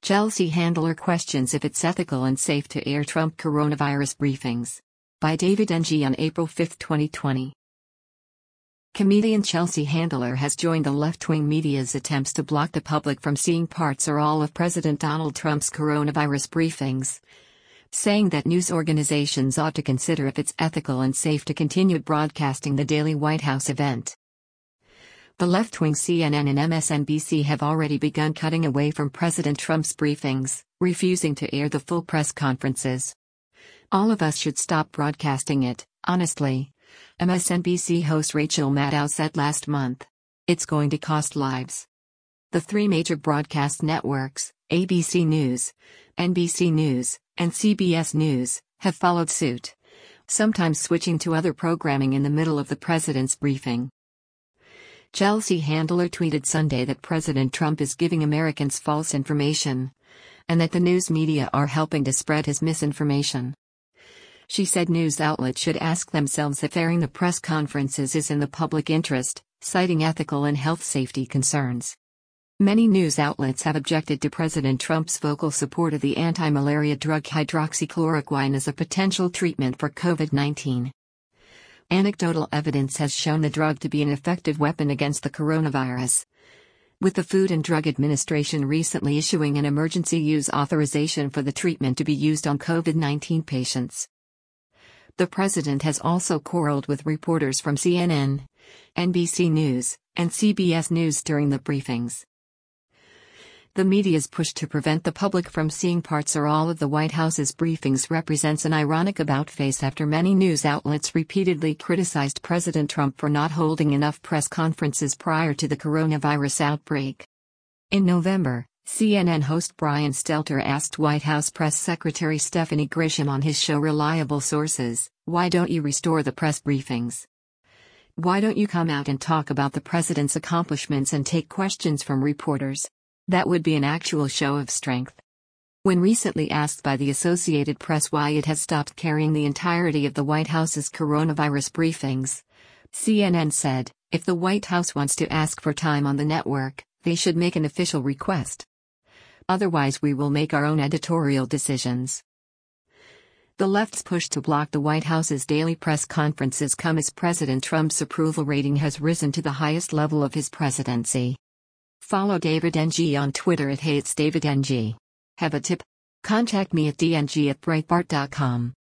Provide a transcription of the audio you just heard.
Chelsea Handler questions if it's ethical and safe to air Trump coronavirus briefings. By David Ng on April 5, 2020. Comedian Chelsea Handler has joined the left-wing media's attempts to block the public from seeing parts or all of President Donald Trump's coronavirus briefings, saying that news organizations ought to consider if it's ethical and safe to continue broadcasting the daily White House event. The left-wing CNN and MSNBC have already begun cutting away from President Trump's briefings, refusing to air the full press conferences. All of us should stop broadcasting it, honestly, MSNBC host Rachel Maddow said last month. It's going to cost lives. The three major broadcast networks, ABC News, NBC News, and CBS News, have followed suit, sometimes switching to other programming in the middle of the president's briefing. Chelsea Handler tweeted Sunday that President Trump is giving Americans false information, and that the news media are helping to spread his misinformation. She said news outlets should ask themselves if airing the press conferences is in the public interest, citing ethical and health safety concerns. Many news outlets have objected to President Trump's vocal support of the anti-malaria drug hydroxychloroquine as a potential treatment for COVID-19. Anecdotal evidence has shown the drug to be an effective weapon against the coronavirus, with the Food and Drug Administration recently issuing an emergency use authorization for the treatment to be used on COVID-19 patients. The president has also quarreled with reporters from CNN, NBC News, and CBS News during the briefings. The media's push to prevent the public from seeing parts or all of the White House's briefings represents an ironic about-face after many news outlets repeatedly criticized President Trump for not holding enough press conferences prior to the coronavirus outbreak. In November, CNN host Brian Stelter asked White House Press Secretary Stephanie Grisham on his show Reliable Sources, "Why don't you restore the press briefings? Why don't you come out and talk about the president's accomplishments and take questions from reporters? That would be an actual show of strength." When recently asked by the Associated Press why it has stopped carrying the entirety of the White House's coronavirus briefings, CNN said, "If the White House wants to ask for time on the network, they should make an official request. Otherwise, we will make our own editorial decisions." The left's push to block the White House's daily press conferences come as President Trump's approval rating has risen to the highest level of his presidency. Follow David Ng on Twitter at @HeyIt'sDavidNG. Have a tip? Contact me at dng@breitbart.com.